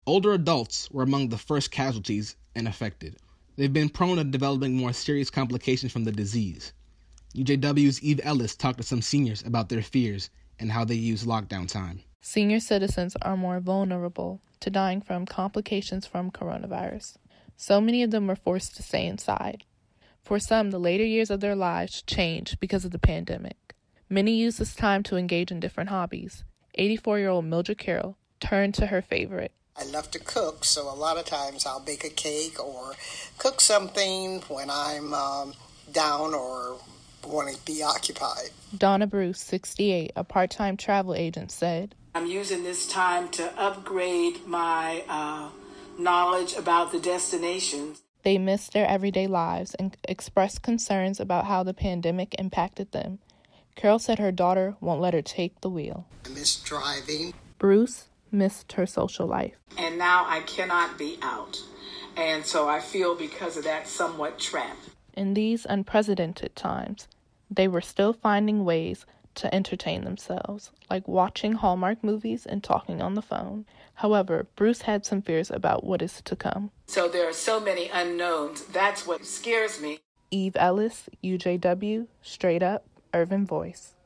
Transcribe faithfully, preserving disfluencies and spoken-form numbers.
Older adults were among the first casualties and affected. They've been prone to developing more serious complications from the disease. U J W's Eve Ellis talked to some seniors about their fears and how they use lockdown time. Senior citizens are more vulnerable to dying from complications from coronavirus. So many of them were forced to stay inside. For some, the later years of their lives changed because of the pandemic. Many used this time to engage in different hobbies. eighty-four-year-old Mildred Carroll turned to her favorite. I love to cook, so a lot of times I'll bake a cake or cook something when I'm um, down or want to be occupied. Donna Bruce, sixty-eight, a part-time travel agent, said, I'm using this time to upgrade my uh, knowledge about the destinations. They missed their everyday lives and expressed concerns about how the pandemic impacted them. Carol said her daughter won't let her take the wheel. I miss driving. Bruce missed her social life. And now I cannot be out. And so I feel because of that somewhat trapped. In these unprecedented times, they were still finding ways to entertain themselves, like watching Hallmark movies and talking on the phone. However, Bruce had some fears about what is to come. So there are so many unknowns. That's what scares me. Eve Ellis, U J W, Straight Up, Urban Voice.